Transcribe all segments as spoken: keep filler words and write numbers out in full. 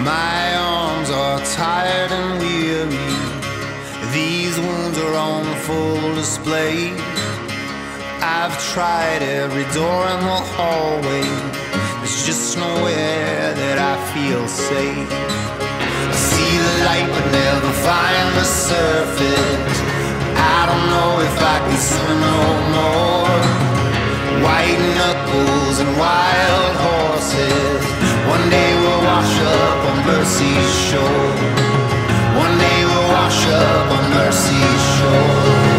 My arms are tired and weary. These wounds are on full display. I've tried every door in the hallway. There's just nowhere that I feel safe. I see the light but never find the surface. I don't know if I can swim no more. White knuckles and wild horses. One day we'll wash up on Mercy's shore. One day we'll wash up on Mercy's shore.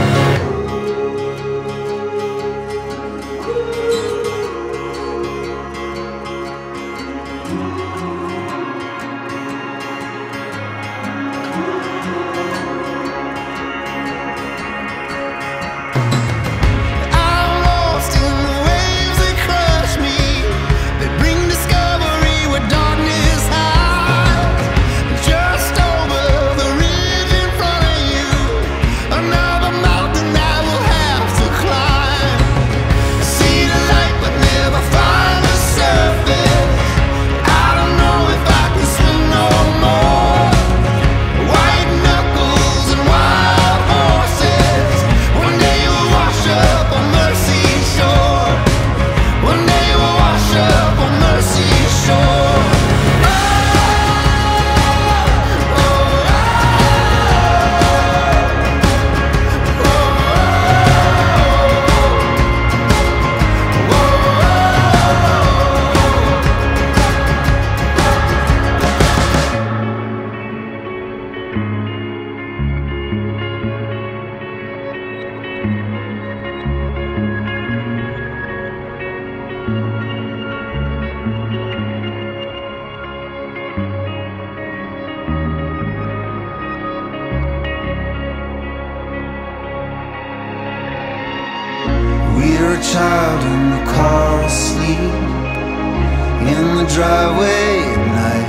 We're a child in the car asleep in the driveway at night.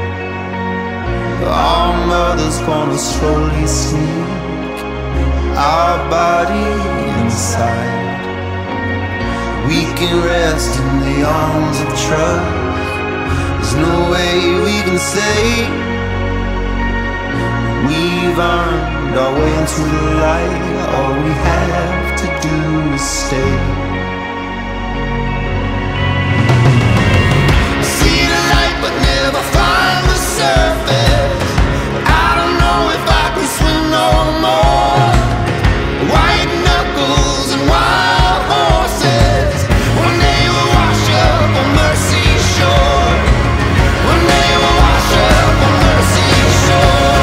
Our mother's gonna slowly sneak our body inside. We can rest in the arms of trust. There's no way we can say we've earned our way into the light. All we have to do is stay. See the light but never find the surface. I don't know if I can swim no more. White knuckles and wild horses. One day we'll wash up on Mercy's shore. One day we'll wash up on Mercy's shore.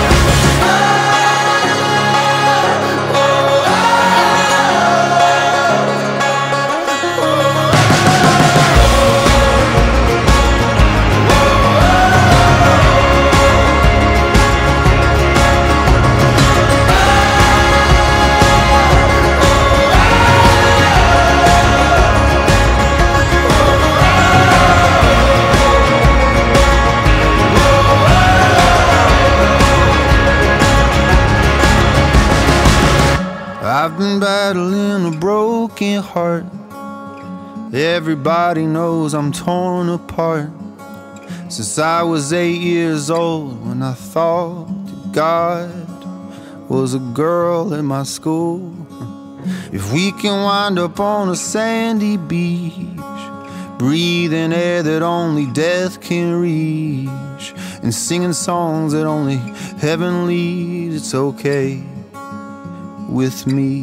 I've been battling a broken heart. Everybody knows I'm torn apart. Since I was eight years old, when I thought that God was a girl at my school. If we can wind up on a sandy beach, breathing air that only death can reach, and singing songs that only heaven leads, it's okay with me.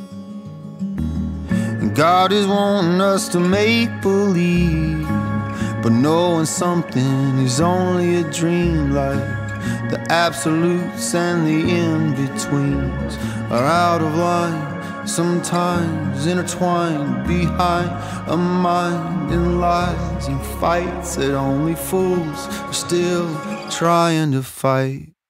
And God is wanting us to make believe, but knowing something is only a dream. Like the absolutes and the in-betweens are out of line, sometimes intertwined behind a mind in lies and fights that only fools are still trying to fight.